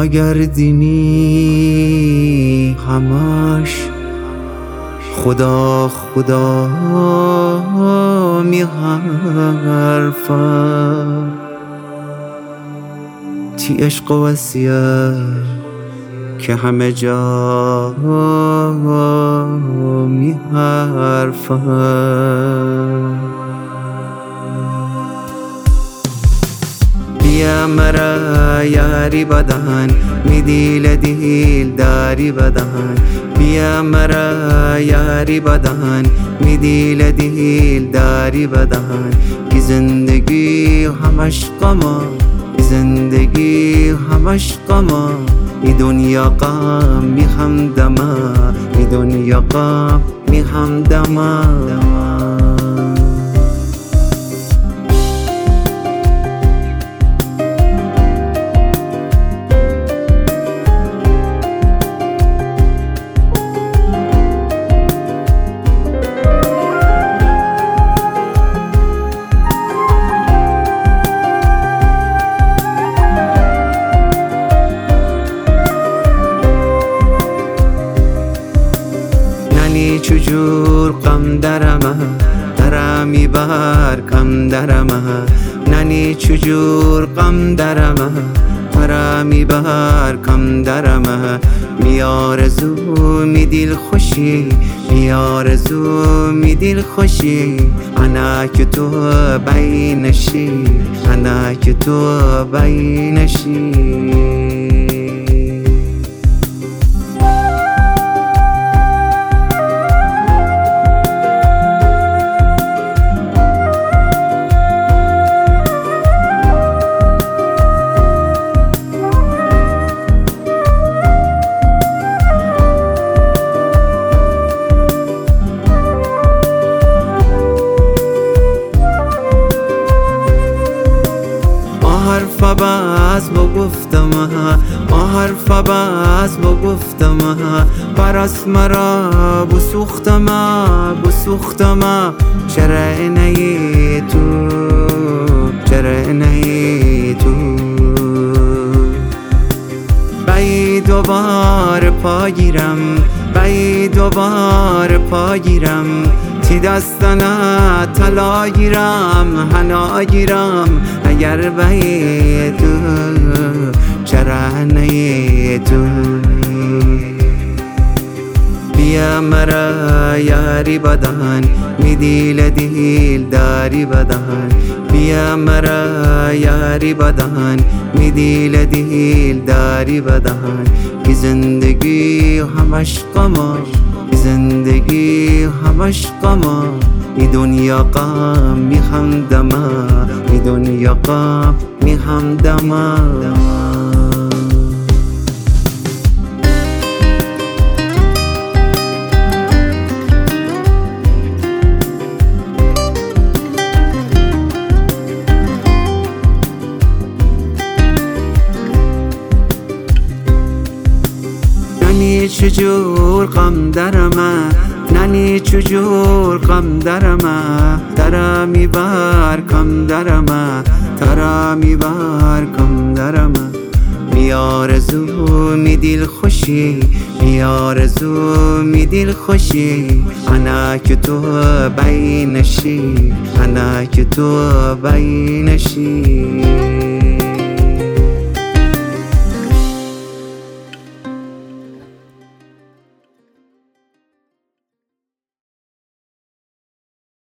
نگردینی همش خدا خدا می حرفم تی عشق و وصیت که همه جا می حرفم بیا مرا یاری بدن می دیل داری بدن بیا مرا یاری بدن می دیل داری بدن کی زندگی همش غما زندگی همش غما ای دنیا غم می همدما ای دنیا غم می همدما چجور غم درمه درمی بر کم درمه ننی چجور غم درمه درمی بر کم درمه میارزو می دل خوشی میارزو می دل خوشی انا که تو بینشی انا که تو بینشی حرف بس بگفتم حرف بس بگفتم پرست مرا بسوختم چرا نهی تو چرا نهی تو بی دوباره پاگیرم بی دوباره پاگیرم تی دستانه طلا گیرم حنا گیرم اگر بی تو چرا نهی تو بیا مرا یاری بدن می دیل داری بدن بیا مرا یاری بدن می دیل داری بدن کی زندگی همش غما زندگی همش غما ای دنیا غم می همدما ای دنیا غم می همدما ننی چجور غم درمه ننی چجور غم درمه درمی بر کم درمه درمی بر کم درمه میارزو می دل خوشی میارزو می دل خوشی انا که تو بینشی انا که تو بینشی